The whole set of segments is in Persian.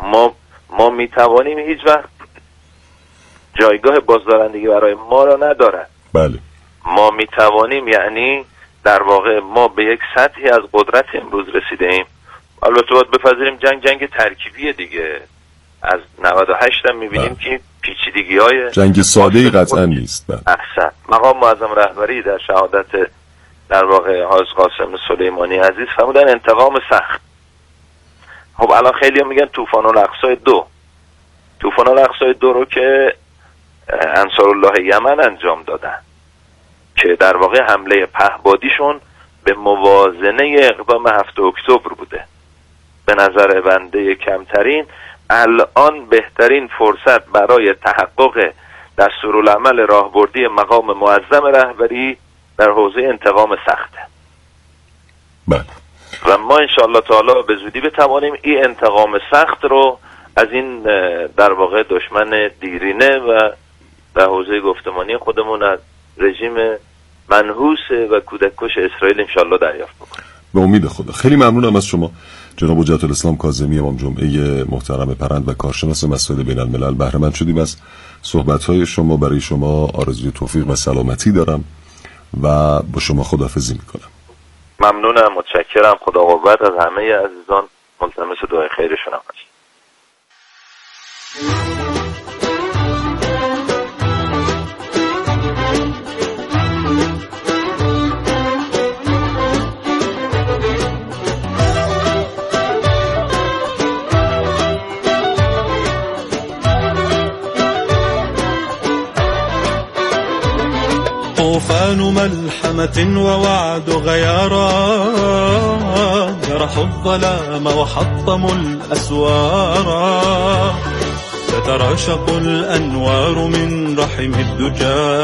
ما میتوانیم هیچ وقت جایگاه بازدارندگی برای ما را ندارد. بله. ما میتوانیم، یعنی در واقع ما به یک سطحی از قدرت امروز رسیده ایم. البته باید بپذیریم جنگ ترکیبیه دیگه. از 98 هم میبینیم که پیچیدگی های جنگ ساده‌ای قطعا نیست. احسن. مقام معظم رهبری در شهادت در واقع حاج قاسم سلیمانی عزیز فرمودن انتقام سخت. خب الان خیلی هم میگن طوفان الاقصی 2 رو که انصارالله یمن انجام دادن که در واقع حمله پهبادیشون به موازنه اقدام 7 اکتبر بوده. به نظر بنده کمترین الان بهترین فرصت برای تحقق دستورالعمل راهبردی مقام معظم رهبری در حوزه انتقام سخته. بله. و ما انشاءالله تعالی به زودی بتوانیم این انتقام سخت رو از این در واقع دشمن دیرینه و در حوزه گفتمانی خودمون از رژیم منحوس و کودککش اسرائیل انشاءالله دریافت بکنیم. به امید خدا. خیلی ممنونم از شما جناب حجت الاسلام کاظمی امام جمعه محترم پرند و کارشناس مسائل بین الملل. بهره مند شدیم از صحبت‌های شما. برای شما آرزوی توفیق و سلامتی دارم و با شما خداحافظی میکنم. ممنونم، متشکرم. خدا قوت از همه عزیزان. ملتمس دعای خیرشون هم هست. طوفان ملحمة ووعد غيارا جرحوا الظلام وحطموا الأسوارا تتراشق الأنوار من رحم الدجى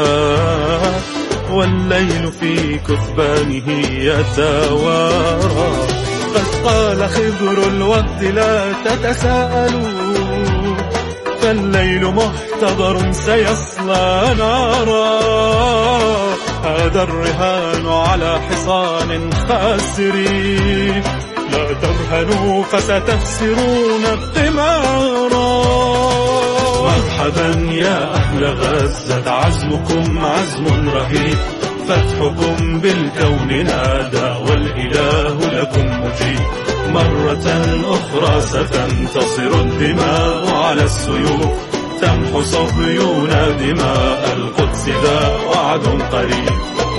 والليل في كثبانه يتوارى قد قال خضر الوقت لا تتساءلوا فالليل محتضر سيصلى نارا هذا الرهان على حصان خاسرين لا ترهنوا فستخسرون الثمارا مرحبا يا أهل غزة عزمكم عزم رهيب فتحكم بالكون نادى والإله لكم مجيب مرة أخرى ستنتصر الدماء على السيوف تمحو صهيون دماء القدس ذا وعد قريب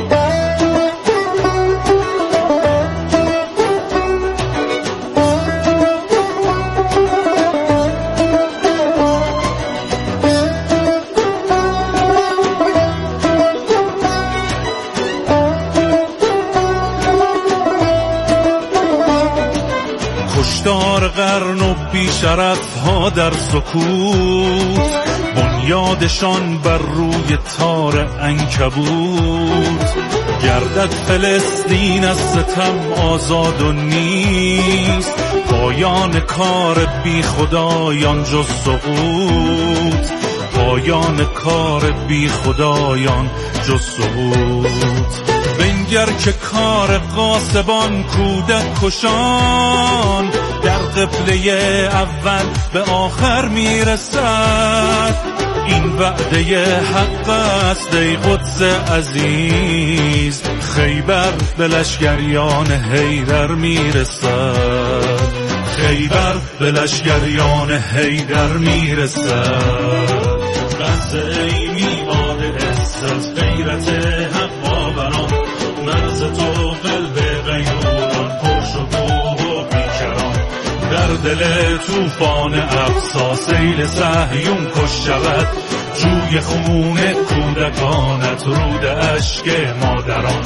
کشتار قرن و بیشرف ها در سکوت بنیادشان بر روی تار عنکبوت گردد فلسطین از ستم آزاد و نیست پایان کار بی خدایان جز سقوط پایان کار بی خدایان جز سقوط بنگر که کار غاصبان کودک کشان در قبله اول به آخر میرسد این وعده حق است ای قدس عزیز خیبر به لشکریان حیدر میرسد خیبر به لشکریان حیدر میرسد غزه ای میباد عزت غیرت حق باوران مرز تو قلب غیوران پرشکوه و بیکران در دل توفان اقصی سیل صهیون کش شود جوی خون کودکانت رود اشک مادران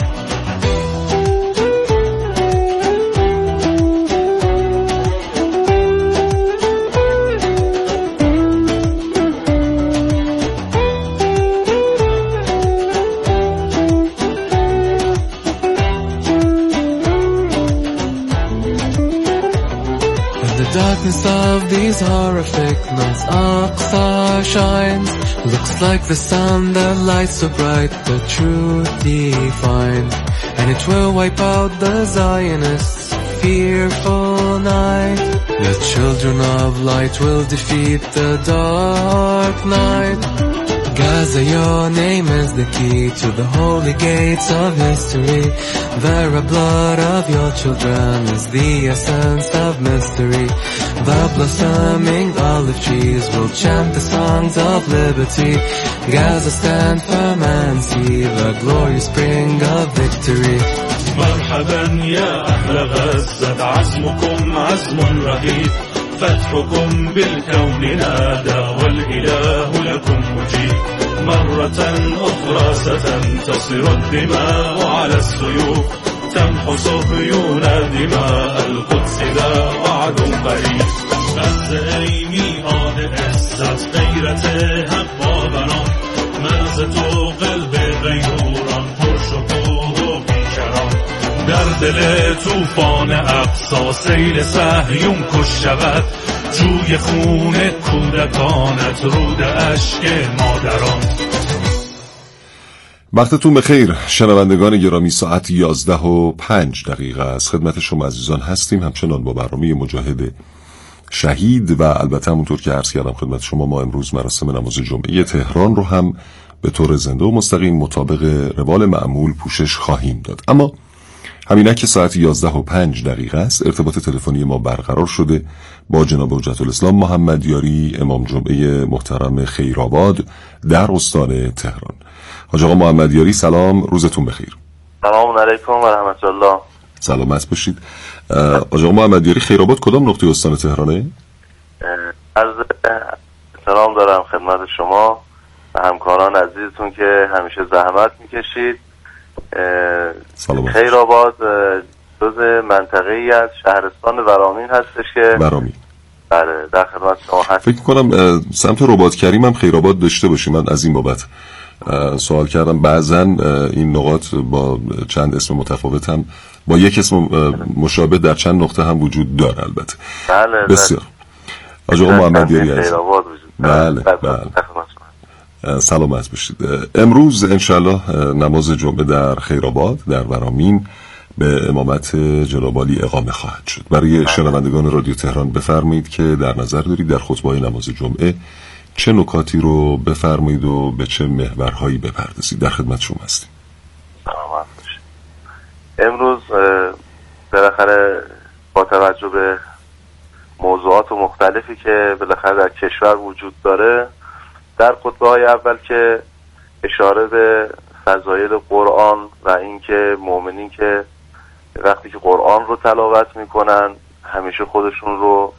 Darkness of these horrific nights Aqsa shines Looks like the sun that lights so bright The truth defined And it will wipe out the Zionists' fearful night The children of light will defeat the dark night. Gaza, your name is the key to the holy gates of history. The blood of your children is the essence of mystery. The blossoming olive trees will chant the songs of liberty. Gaza, stand firm and see the glorious spring of victory. مرحبا يا أهل غزة عزمكم عزم رهيب فتحكم بالكون نادى والإله لكم مجيب مرة أخرى ستنتصر الدماء على السيوف تمحو صهيون دماء القدس ذا وعد قريب غزة ای میهاد عزت غیرت حق و بنان مرز تو قلب غیوران پرشکوه و بیکران در دل توفان اقصا سیل صهیون کش شود جوی خون کودکانت رود اشک مادران. وقتتون بخیر شنوندگان گرامی، ساعت 11:05 از خدمت شما عزیزان هستیم، همچنان با برنامه مجاهد شهید و البته همونطور که عرض کردم خدمت شما ما امروز مراسم نماز جمعه تهران رو هم به طور زنده و مستقیم مطابق روال معمول پوشش خواهیم داد. اما همینک که ساعت 11:05 است ارتباط تلفنی ما برقرار شده با جناب حجت الاسلام محمد یاری امام جمعه محترم خیرآباد در استان تهران. حاج آقا محمد یاری سلام، روزتون بخیر. سلام علیکم و رحمت الله. سلامت باشید. حاج آقا محمد یاری خیرآباد کدام نقطه استان تهرانه؟ عرض سلام دارم خدمت شما و همکاران عزیزتون که همیشه زحمت میکشید. خیرآباد جزء منطقه‌ای از شهرستان ورامین هستش که ورامین بله در خدمت شما هست. فکر کنم سمت رباط کریم هم خیرآباد داشته باشیم. من از این بابت سوال کردم. بعضا این نقاط با چند اسم متفاوت هم با یک اسم مشابه در چند نقطه هم وجود داره. البته بله بسیار. حاج آقا محمد یاری عزیز خیرآباد وجود بله سلامت باشید. امروز انشالله نماز جمعه در خیرآباد در ورامین به امامت جناب عالی اقامه خواهد شد. برای شنوندگان رادیو تهران بفرمایید که در نظر دارید در خطبه‌های نماز جمعه چه نکاتی رو بفرمایید و به چه محورهایی بپردازید. در خدمت شما هستیم. سلامت باشید. امروز بالاخره با توجه به موضوعات مختلفی که بالاخره در کشور وجود داره در خطبه‌های اول که اشاره به فضایل قرآن و اینکه مؤمنین که وقتی که قرآن رو تلاوت میکنن همیشه خودشون رو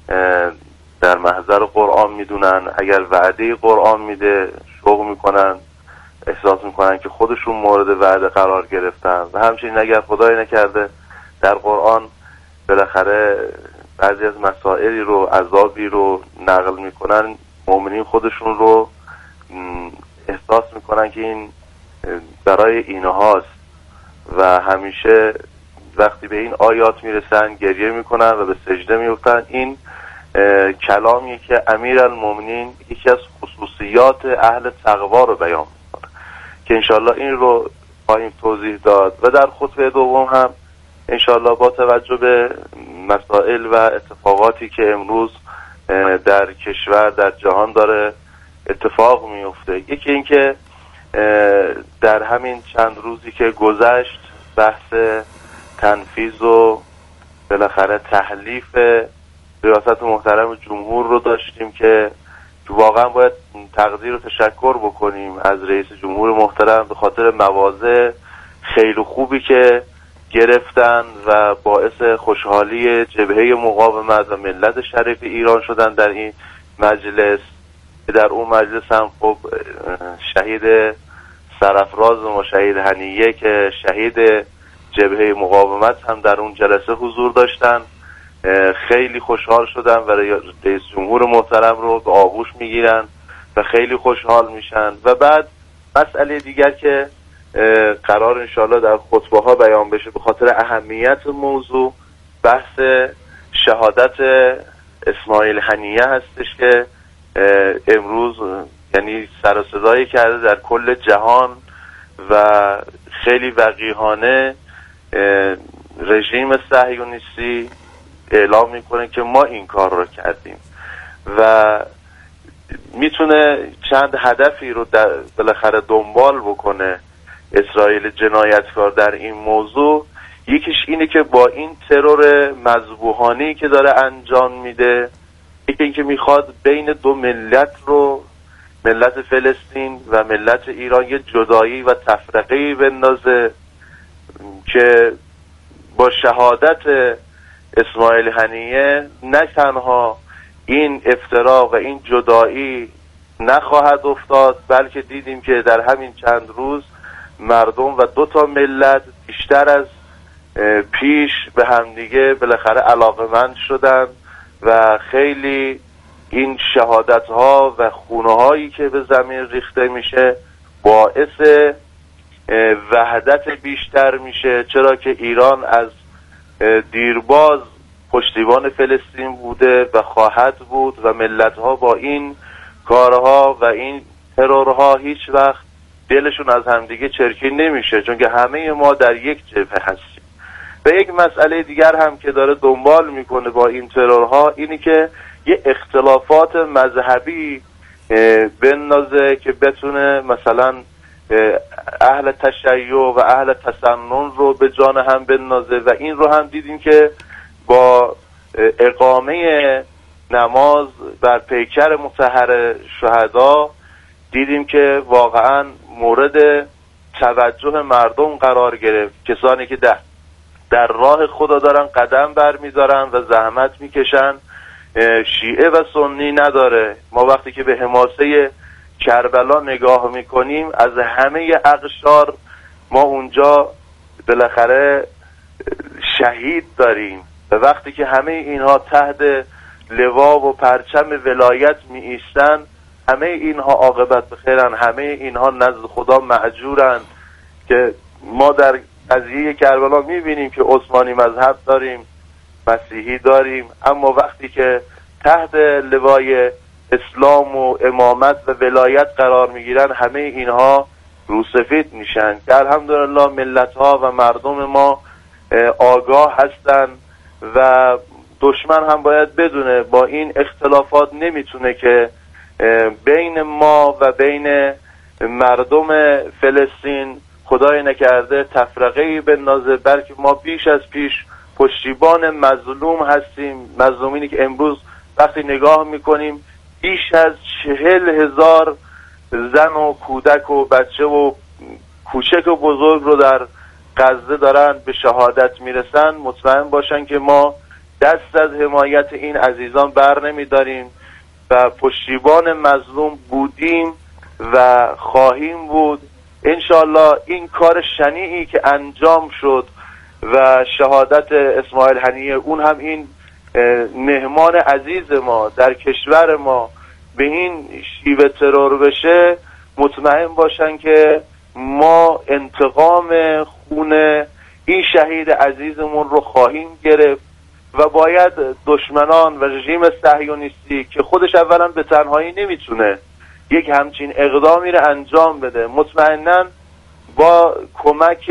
در محضر قرآن میدونن، اگر وعده قرآن میده شوق میکنن، احساس میکنن که خودشون مورد وعده قرار گرفتن و همچنین اگر خدای نکرده در قرآن بالاخره بعضی از مسائلی رو عذابی رو نقل میکنن، مؤمنین خودشون رو احساس میکنن که این برای اینهاست و همیشه وقتی به این آیات میرسن گریه میکنن و به سجده میفتن. این کلامی که امیرالمومنین یکی از خصوصیات اهل تقوا رو بیان میکنه که انشالله این رو خواهیم توضیح داد و در خطبه دوم هم انشالله با توجه به مسائل و اتفاقاتی که امروز در کشور در جهان داره اتفاق میفته. یکی این که در همین چند روزی که گذشت بحث تنفیذ و بالاخره تحلیف ریاست محترم جمهور رو داشتیم که واقعا باید تقدیر و تشکر بکنیم از رئیس جمهور محترم به خاطر مواضع خیلی خوبی که گرفتن و باعث خوشحالی جبهه مقاومت و ملت شریف ایران شدن در این مجلس. در اون مجلس هم خب شهید سرافراز و شهید هنیه که شهید جبهه مقاومت هم در اون جلسه حضور داشتن خیلی خوشحال شدن و رئیس جمهور محترم رو به آغوش میگیرن و خیلی خوشحال میشن. و بعد مسئله دیگر که قرار انشاءالله در خطبه ها بیان بشه به خاطر اهمیت موضوع بحث شهادت اسماعیل هنیه هستش که امروز یعنی سر و صدایی کرده در کل جهان و خیلی وقیحانه رژیم صهیونیستی اعلام میکنه که ما این کار رو کردیم و میتونه چند هدفی رو بالاخره دنبال بکنه اسرائیل جنایتکار در این موضوع. یکیش اینه که با این ترور مذبوحانه‌ای که داره انجام میده، یکی اینکه میخواد بین دو ملت رو، ملت فلسطین و ملت ایران، یه جدایی و تفرقه‌ای بندازه که با شهادت اسماعیل هنیه نه تنها این افتراق و این جدایی نخواهد افتاد، بلکه دیدیم که در همین چند روز مردم و دو تا ملت بیشتر از پیش به همدیگه بالاخره علاقمند شدن و خیلی این شهادت ها و خونه هایی که به زمین ریخته میشه باعث وحدت بیشتر میشه، چرا که ایران از دیرباز پشتیبان فلسطین بوده و خواهد بود و ملت ها با این کارها و این ترورها هیچ وقت دلشون از همدیگه چرکین نمیشه، چون که همه ما در یک جبهه هستیم. و یک مسئله دیگر هم که داره دنبال میکنه با این ترورها اینی که یه اختلافات مذهبی بندازه که بتونه مثلا اهل تشیع و اهل تسنن رو به جان هم بندازه و این رو هم دیدیم که با اقامه نماز بر پیکر مطهر شهدا دیدیم که واقعا مورد توجه مردم قرار گرفت. کسانی که در راه خدا دارن قدم برمیدارن و زحمت میکشن، شیعه و سنی نداره. ما وقتی که به حماسه کربلا نگاه میکنیم از همه اقشار ما اونجا بالاخره شهید داریم و وقتی که همه اینها تحت لوا و پرچم ولایت می ایستن، همه اینها عاقبت بخیرن، همه اینها نزد خدا مأجورن. که ما در قضیه کربلا می بینیم که عثمانی مذهب داریم، مسیحی داریم، اما وقتی که تحت لوای اسلام و امامت و ولایت قرار می گیرن همه اینها روسفید میشن. که الحمدلله ملت ها و مردم ما آگاه هستن و دشمن هم باید بدونه با این اختلافات نمیتونه که بین ما و بین مردم فلسطین خدای نکرده تفرقه‌ای بندازه، بلکه ما بیش از پیش پشتیبان مظلوم هستیم. مظلومینی که امروز وقتی نگاه میکنیم بیش از 40,000 زن و کودک و بچه و کوچک و بزرگ رو در غزه دارن به شهادت میرسن، مطمئن باشن که ما دست از حمایت این عزیزان بر نمیداریم و پشتیبان مظلوم بودیم و خواهیم بود. انشالله این کار شنیعی که انجام شد و شهادت اسماعیل هنیه، اون هم این مهمان عزیز ما در کشور ما به این شیوه ترور بشه، مطمئن باشن که ما انتقام خون این شهید عزیزمون رو خواهیم گرفت و باید دشمنان و رژیم صهیونیستی که خودش اولا به تنهایی نمیتونه یک همچین اقدامی رو انجام بده، مطمئناً با کمک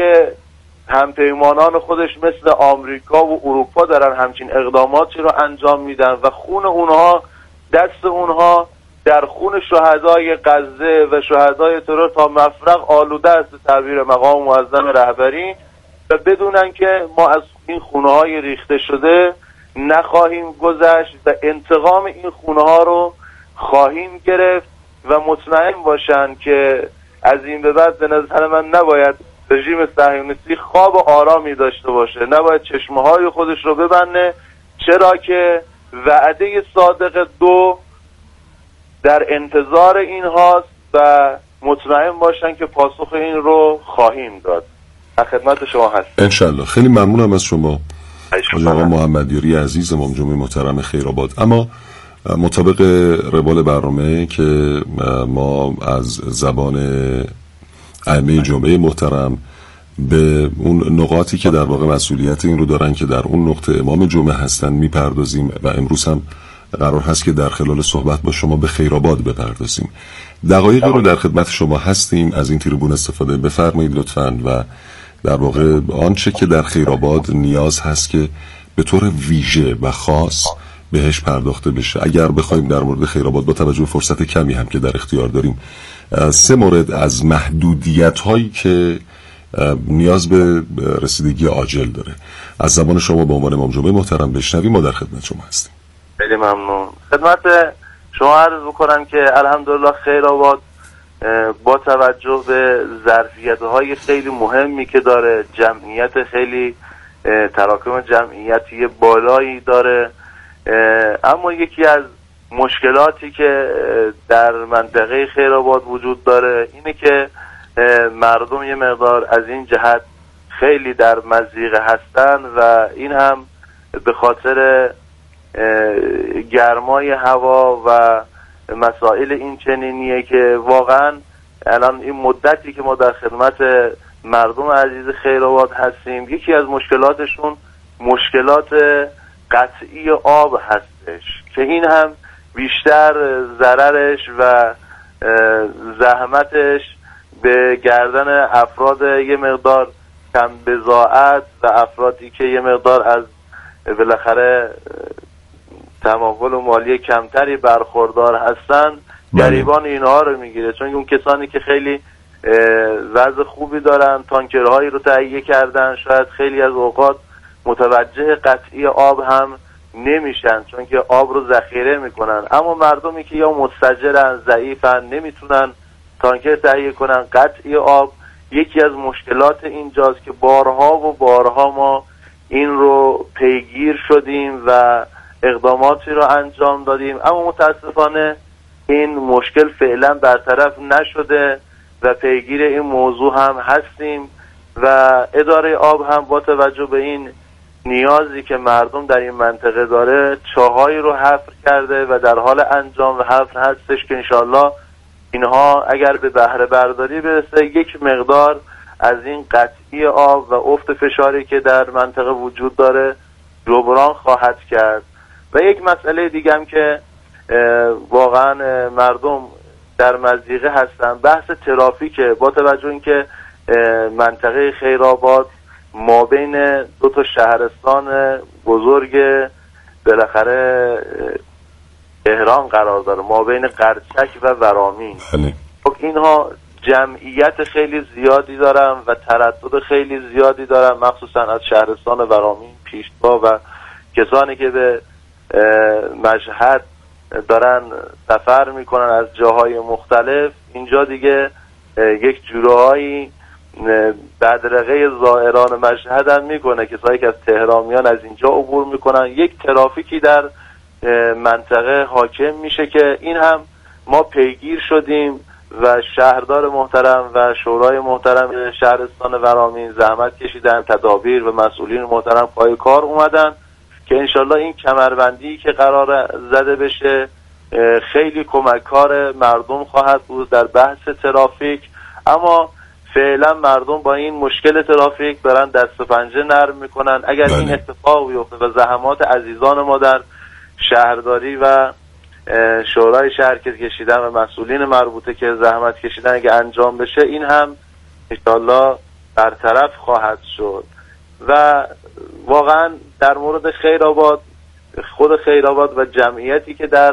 همپیمانان خودش مثل آمریکا و اروپا دارن همچین اقداماتی رو انجام میدن و خون اونها، دست اونها در خون شهدای غزه و شهدای ترور تا مفرق آلوده است به تعبیر مقام معظم رهبری و بدونن که ما از این خونه های ریخته شده نخواهیم گذشت و انتقام این خونه ها رو خواهیم گرفت و مطمئن باشن که از این به بعد به نظر من نباید رژیم صهیونیستی خواب آرامی داشته باشه، نباید چشمه‌های خودش رو ببنده، چرا که وعده صادق 2 در انتظار این هاست و مطمئن باشن که پاسخ این رو خواهیم داد. در خدمت شما هست. انشالله. خیلی ممنونم از شما آقا محمدیاری عزیز امام جمعه محترم خیرآباد. اما مطابق روال برنامه که ما از زبان ائمه جمعه محترم به اون نقاطی که در واقع مسئولیت این رو دارن که در اون نقطه امام جمعه هستن میپردازیم و امروز هم قرار هست که در خلال صحبت با شما به خیرآباد بپردازیم. دقایقی رو در خدمت شما هستیم، از این تریبون استفاده بفرمایید لطفاً و در واقع آنچه که در خیرآباد نیاز هست که به طور ویژه و خاص بهش پرداخته بشه. اگر بخوایم در مورد خیرآباد با توجه به فرصت کمی هم که در اختیار داریم 3 مورد از محدودیت هایی که نیاز به رسیدگی عاجل داره از زبان شما به عنوان امام جمعه محترم بشنویم، ما در خدمت شما هستیم. خیلی ممنون. خدمت شما عرض بکنم که الحمدلله خیرآباد با توجه به ظرفیت‌های خیلی مهمی که داره، جمعیت خیلی تراکم جمعیتی بالایی داره، اما یکی از مشکلاتی که در منطقه خیرآباد وجود داره اینه که مردم یه مقدار از این جهت خیلی در مضیقه هستن و این هم به خاطر گرمای هوا و مسائل این چنینیه که واقعا الان این مدتی که ما در خدمت مردم عزیز خیرآباد هستیم، یکی از مشکلاتشون مشکلات قطعی آب هستش که این هم بیشتر ضررش و زحمتش به گردن افراد یه مقدار کم بضاعت و افرادی که یه مقدار از بالاخره تمایل و مالی کمتری برخوردار هستن، گریبان اینها رو میگیره. چون اون کسانی که خیلی وضع خوبی دارن، تانکرهایی رو تهیه کردن، شاید خیلی از اوقات متوجه قطعی آب هم نمیشن چون که آب رو ذخیره میکنن، اما مردمی که یا مستاجرن، ضعیفن، نمیتونن تانکر تهیه کنن قطعی آب، یکی از مشکلات اینجاست که بارها و بارها ما این رو پیگیر شدیم و اقداماتی رو انجام دادیم، اما متاسفانه این مشکل فعلا برطرف نشده و پیگیر این موضوع هم هستیم و اداره آب هم با توجه به این نیازی که مردم در این منطقه داره چاهایی رو حفر کرده و در حال انجام و حفر هستش که انشالله اینها اگر به بهره برداری برسه یک مقدار از این قطعی آب و افت فشاری که در منطقه وجود داره جبران خواهد کرد. و یک مسئله دیگه هم که واقعا مردم در مضیقه هستن بحث ترافیکه. با توجه اینکه منطقه خیرآباد ما بین 2 تا شهرستان بزرگ بالاخره تهران قرار داره، ما بین قرچک و ورامین. خب اینها جمعیت خیلی زیادی دارن و تردد خیلی زیادی دارن، مخصوصا از شهرستان ورامین، پیشوا و کسانی که به مشهد دارن سفر میکنن از جاهای مختلف. اینجا دیگه یک جورایی بدرقه زائران مشهد هم میکنه، کسایی که از تهران میان از اینجا عبور میکنن، یک ترافیکی در منطقه حاکم میشه که این هم ما پیگیر شدیم و شهردار محترم و شورای محترم شهرستان ورامین زحمت کشیدن، تدابیر و مسئولین محترم پای کار اومدن که انشالله این کمربندی که قرار زده بشه خیلی کمککار مردم خواهد بود در بحث ترافیک. اما فعلا مردم با این مشکل ترافیک دارن دست و پنجه نرم میکنن. اگر این اتفاق بیفته و زحمات عزیزان ما در شهرداری و شورای شهر که کشیدن و مسئولین مربوطه که زحمت کشیدن اگه انجام بشه، این هم انشالله برطرف خواهد شد. و واقعا در مورد خیرآباد، خود خیرآباد و جمعیتی که در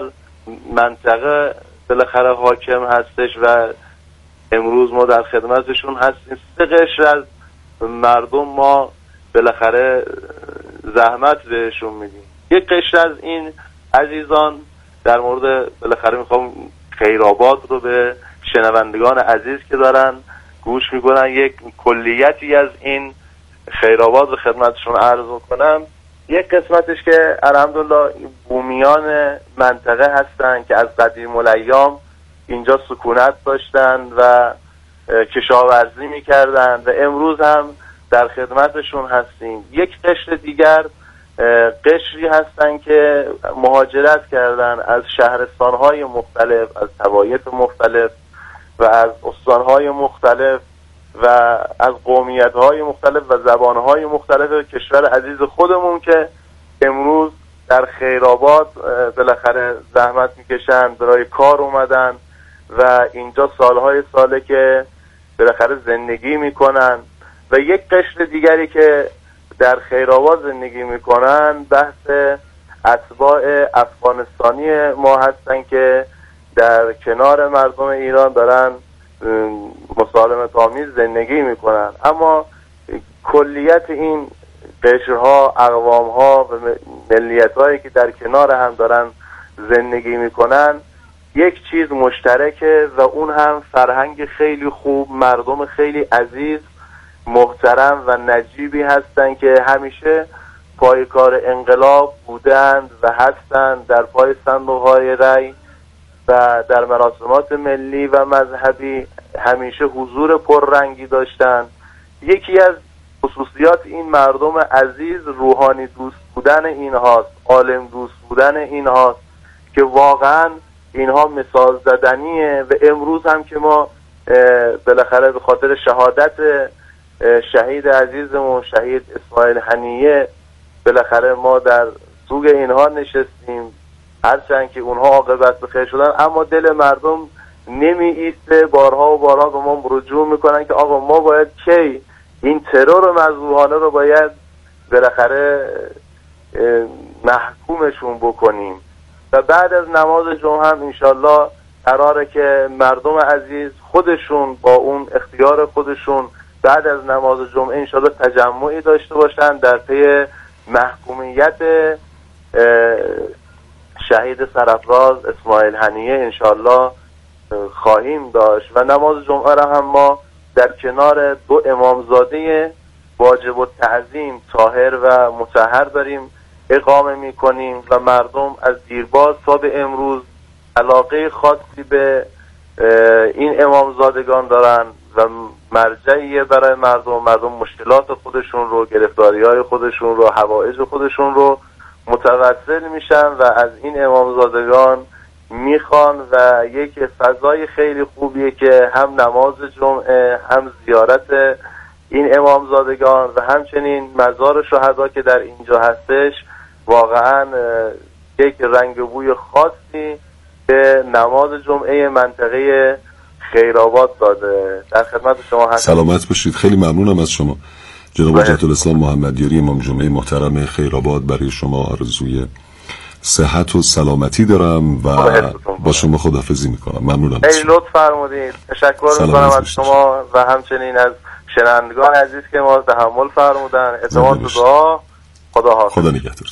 منطقه بالاخره حاکم هستش و امروز ما در خدمتشون هستیم، 3 قشر از مردم ما بالاخره زحمت بهشون میدیم. یک قشر از این عزیزان در مورد بالاخره میخوام خیرآباد رو به شنوندگان عزیز که دارن گوش میکنن یک کلیتی از این خیرآباد رو خدمتشون عرض کنم. یک قسمتش که الحمدلله بومیان منطقه هستن که از قدیم الایام اینجا سکونت داشتن و کشاورزی میکردن و امروز هم در خدمتشون هستیم. یک قشر دیگر قشری هستن که مهاجرت کردن از شهرستانهای مختلف، از طوایف مختلف و از استانهای مختلف و از قومیت‌های مختلف و زبان‌های مختلف کشور عزیز خودمون که امروز در خیرآباد بالاخره زحمت میکشن، برای کار اومدن و اینجا سالهای ساله که بالاخره زندگی میکنن. و یک قشر دیگری که در خیرآباد زندگی میکنن بحث اتباع افغانستانی ما هستن که در کنار مردم ایران دارن مسالمت آمیز زندگی میکنن، اما کلیت این قشرها، اقوامها و ملیت‌هایی که در کنار هم دارن زندگی میکنن یک چیز مشترکه و اون هم فرهنگ خیلی خوب، مردم خیلی عزیز، محترم و نجیبی هستن که همیشه پایکار انقلاب بودند و هستند، در پای صندوق‌های رای و در مراسمات ملی و مذهبی همیشه حضور پررنگی داشتند. یکی از خصوصیات این مردم عزیز روحانی دوست بودن اینهاست، عالم دوست بودن اینهاست که واقعا اینها مثال زدنیه. و امروز هم که ما بالاخره به خاطر شهادت شهید عزیزمون شهید اسماعیل هنیه بالاخره ما در سوگ اینها نشستیم، هرچند که اونها عاقبت به خیر شدن، اما دل مردم نمی ایسته. بارها و بارها به ما رجوع میکنن که آقا ما باید کی این ترور مذبوحانه رو باید بالاخره محکومشون بکنیم. و بعد از نماز جمعه هم انشالله قراره که مردم عزیز خودشون با اون اختیار خودشون بعد از نماز جمعه انشالله تجمعی داشته باشن در پی محکومیت شهید سرافراز اسماعیل هنیه انشالله خواهیم داشت. و نماز جمعه را هم ما در کنار دو امامزاده واجب التعظیم طاهر و مطهر داریم اقامه میکنیم و مردم از دیرباز تا به امروز علاقه خاصی به این امامزادگان دارن و مرجعیه برای مردم مشکلات خودشون رو، گرفتاری‌های خودشون رو، حوائج خودشون رو متوسل میشن و از این امامزادگان میخوان و یک فضای خیلی خوبیه که هم نماز جمعه، هم زیارت این امامزادگان و همچنین مزار شهدا که در اینجا هستش واقعا یک رنگ و بوی خاصی به نماز جمعه منطقه خیرآباد داده. در خدمت شما هستم. سلامت باشید. خیلی ممنونم از شما جناب حجت الاسلام محمدیاری امام جمعه محترم خیرآباد. برای شما آرزوی صحت و سلامتی دارم و با شما خداحافظی میکنم. ممنونم. خیلی لطف فرمودید. تشکر میکنم از شما و همچنین از شنوندگان عزیز که ما تحمل فرمودن. اعتماد و دعا. خدا حافظ. خدا نگهدار.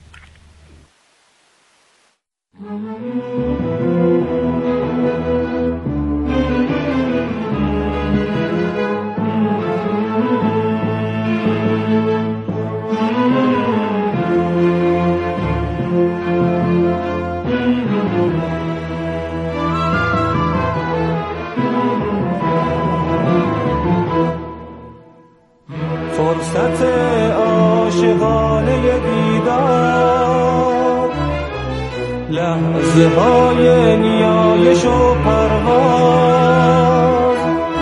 فرصت عاشقانه دیدار، لحظه های نیایش و پرواز،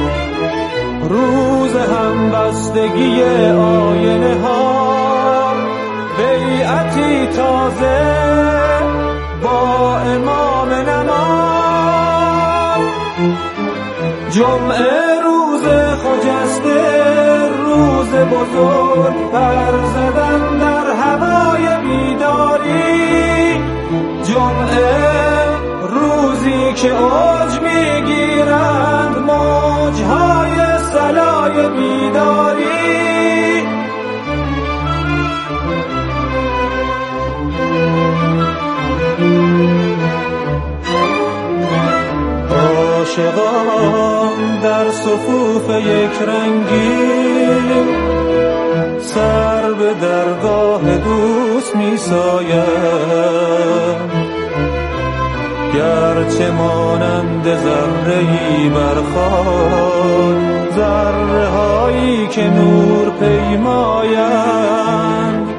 روز همبستگی آینه ها، بیعتی تازه با امام نماز، جمعه روز خجسته، روز بزرگ پر زدن در هوای بیداری، جمعه روزی که اوج میگیرند موجهای صلای بیداری، عاشقان در صفوف یک رنگی سر به درگاه دوست می ساید، گرچه مانند ذره‌ای بر خاک، ذره هایی که نور پیمایند،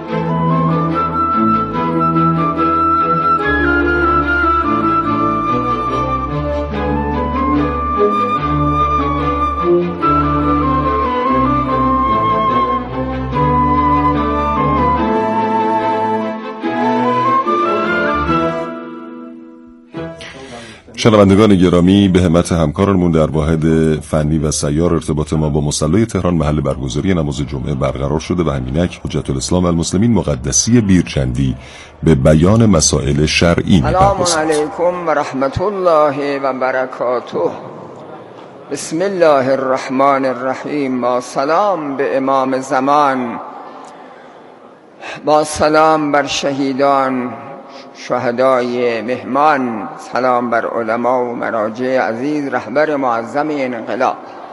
شنوندگان گرامی، به همت همکارمون در واحد فنی و سیار ارتباط ما با مصلی تهران محل برگزاری نماز جمعه برقرار شده و همینک حجت الاسلام و المسلمین مقدسی بیرچندی به بیان مسائل شرعی سلام علیکم و رحمت الله و برکاته. بسم الله الرحمن الرحیم. با سلام به امام زمان، با سلام بر شهیدان شهدای مهمان، سلام بر علما و مراجع عزیز، رهبر معظم انقلاب.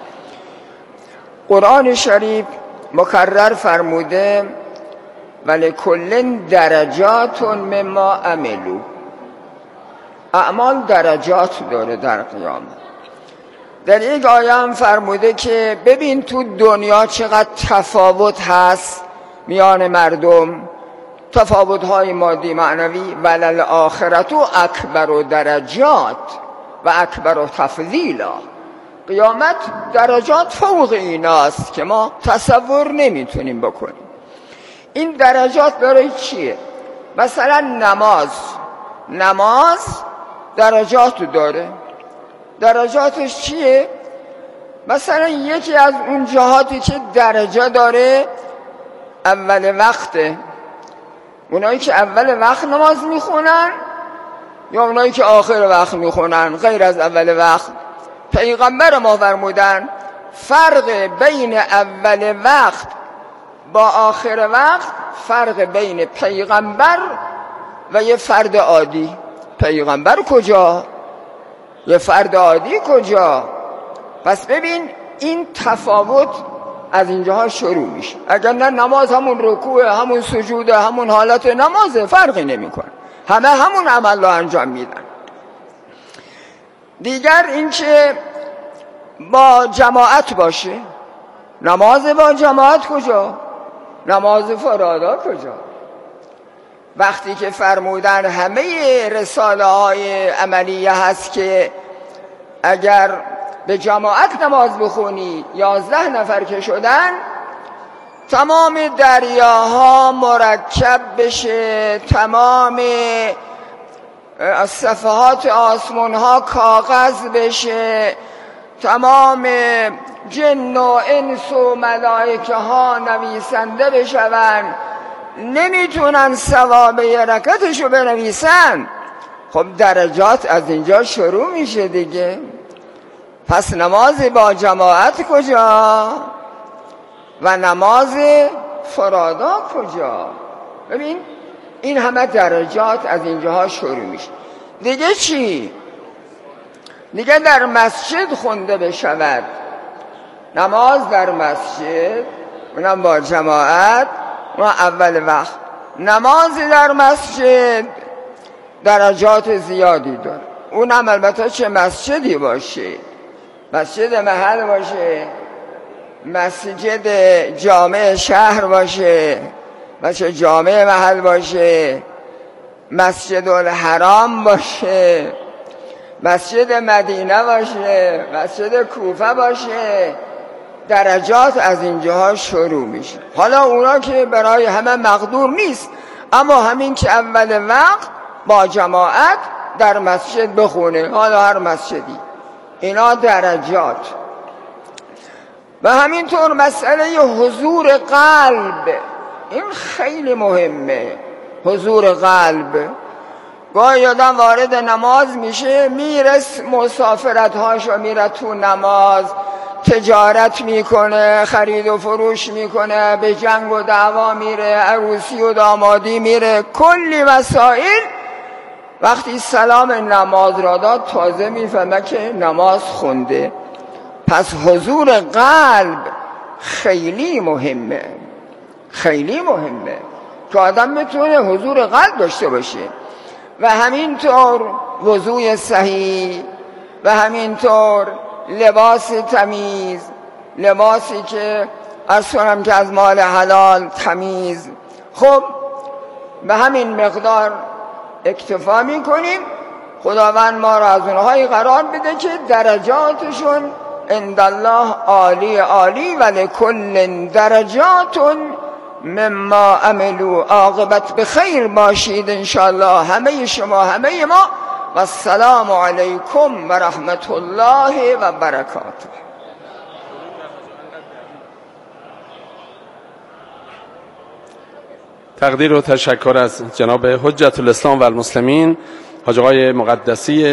قرآن شریف مکرر فرموده ولکل درجات مما عملوا. اعمال درجات داره در قیامت. در یک آیه هم فرموده که ببین تو دنیا چقدر تفاوت هست میان مردم، تفاوت‌های مادی معنوی، ولل آخرت و اکبر و درجات و اکبر و تفضیلا. قیامت درجات فوق ایناست که ما تصور نمیتونیم بکنیم. این درجات برای چیه؟ مثلا نماز درجات داره. درجاتش چیه؟ مثلا یکی از اون جهاتی که درجه داره اول وقته. اونایی که اول وقت نماز میخونن یا اونایی که آخر وقت میخونن غیر از اول وقت. پیغمبر ما فرمودن فرق بین اول وقت با آخر وقت فرق بین پیغمبر و یه فرد عادی. پیغمبر کجا؟ یه فرد عادی کجا؟ پس ببین این تفاوت از اینجاها شروع میشه. اگر نه نماز همون رکوع، همون سجود، همون حالت نماز، فرقی نمیکنه، همه همون عمل رو انجام میدن. دیگر اینکه با جماعت باشه. نماز با جماعت کجا؟ نماز فرادا کجا؟ وقتی که فرمودن همه رساله های عملیه هست که اگر به جماعت نماز بخونی 11 نفر که شدن تمام دریاها مرکب بشه، تمام صفحات آسمان ها کاغذ بشه، تمام جن و انس و ملائکه ها نویسنده بشون، نمیتونن ثواب یه رکعتشو بنویسن. خب درجات از اینجا شروع میشه دیگه. پس نماز با جماعت کجا و نماز فرادا کجا؟ ببین این همه درجات از اینجاها شروع میشه. دیگه چی؟ دیگه در مسجد خونده بشود. نماز در مسجد، اونم با جماعت و اول وقت. نماز در مسجد درجات زیادی داره. اونم البته چه مسجدی باشه، مسجد محل باشه، مسجد جامع شهر باشه، مسجد جامع محل باشه، مسجد الحرام باشه، مسجد مدینه باشه، مسجد کوفه باشه، درجات از اینجاها شروع میشه. حالا اونا که برای همه مقدور نیست، اما همین که اول وقت با جماعت در مسجد بخونه، حالا هر مسجدی، اینا درجات. و همینطور مسئله حضور قلب، این خیلی مهمه. حضور قلب، گاهی آدم وارد نماز میشه، میره مسافرت هاشو میره تو نماز، تجارت میکنه، خرید و فروش میکنه، به جنگ و دعوا میره، عروسی و دامادی میره، کلی مسائل. وقتی سلام نماز را داد تازه میفهمه که نماز خونده. پس حضور قلب خیلی مهمه، خیلی مهمه که آدم بتونه حضور قلب داشته باشه. و همینطور وضوء صحیح، و همینطور لباس تمیز، لباسی که از کنم که از مال حلال تمیز. خب به همین مقدار اکتفا میکنیم. خداوند ما را از اونهایی قرار بده که درجاتشون عند الله عالی عالی و لکل درجات مما عملوا. عاقبت به خیر باشید انشاءالله. همه شما، همه ما و السلام علیکم و رحمت الله و برکاته. تقدیر و تشکر از جناب حجت الاسلام و المسلمین حاج آقای مقدسی